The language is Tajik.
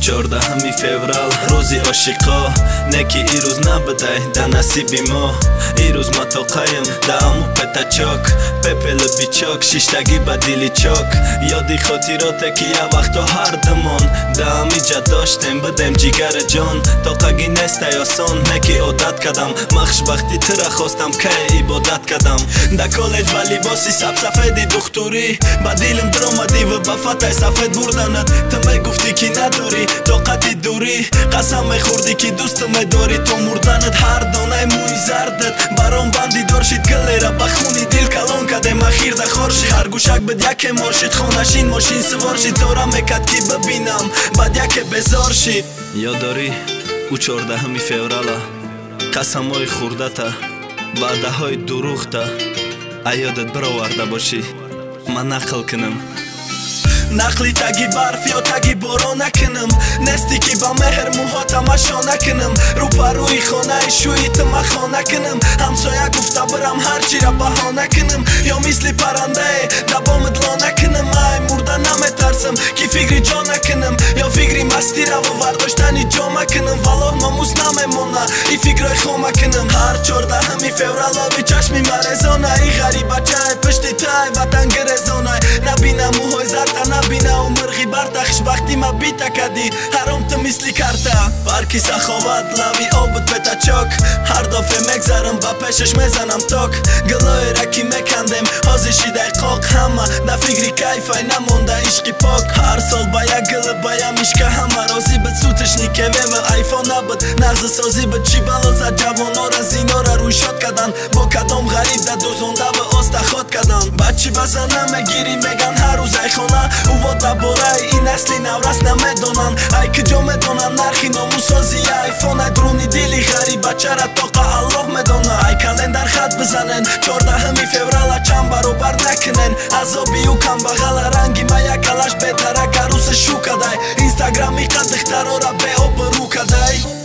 14 феврал рӯзи ошиқо неки ирӯз набудай да насиби мо ирӯз ма тоқаем да аму петачок пепели бичок шиштаги ба дили чок ёди хотироте ки я вақто ҳардамон да амиҷа доштем бидем ҷигара ҷон тоқаги нестай осон неки одат кардам махшбахти тира хостам кае ибодат кардам да коллеҷ ба либоси сабсафеди духтурӣ ба дилим дромади ва ба фатай сафед бурданат ту мегуфтӣ ки надорӣ тоқати дурӣ қасам мехӯрдӣ ки дӯсту медорӣ то мурданат ҳар донаи мӯи зардат баром банди доршид гилера ба хуни дил калон кадем ахир да хоршид харгӯшак бид яке моршид хонашин мошин суворшид зора мекад ки бибинам баъд яке безор шид ёдорӣ ӯ 14 феврала қасамҳои хурдата ваъдаҳои дурӯхта а ёдат бироварда бошӣ ман нақл кунам нақли таги барф ё таги борон накунам нести ки ба меҳр муҳо тамашо накунам рӯпарӯи хонаи шӯи тумахо накунам ҳамсоя гуфта бирам ҳарчира баҳо накунам ё мисли паррандае да бомид ло накунам ай мурда наметарсам ки фикри ҷо накунам ё фикри масти раву вардоштани ҷо макунам валлоҳ номус намемона и фикрои хо макунам ҳар 14 февралови чашми марезона и ғарибачае пишти тай ватан гирезонай набина муҳои зарта набина умрғи барта хушбахти ма бита кади ҳаром ту мисли карта барки саховат лави обуд петачок ҳар дофе мегзарам ба пешаш мезанам ток гилоера ки мекандем ҳозишидай қоқ ҳама да фикри кайфай намонда ишқи пок ҳар сол ба як гилы ба я мишка ҳама розӣ бид сутишни кевева айфон набуд нағзи созӣ бид чӣ балоза ҷавонора зинора рӯйшод кадан бо кадом ғариб да дузондава оста ход кадан бачи ба зана мегирӣ меган ҳар рӯз айхона ӯвода бораи ин насли наврас намедонан ай киҷо медонан нархи номусози айфон ай дурӯни дили ғарибачара тоқа аллоҳ медона ай календар хат бизанен 14 феврала чанд баробар накунен азоби ӯ камбағала ранги ма якалаш бедарака рӯсе шу кадай инстаграми қад духтарора беобрӯ кадай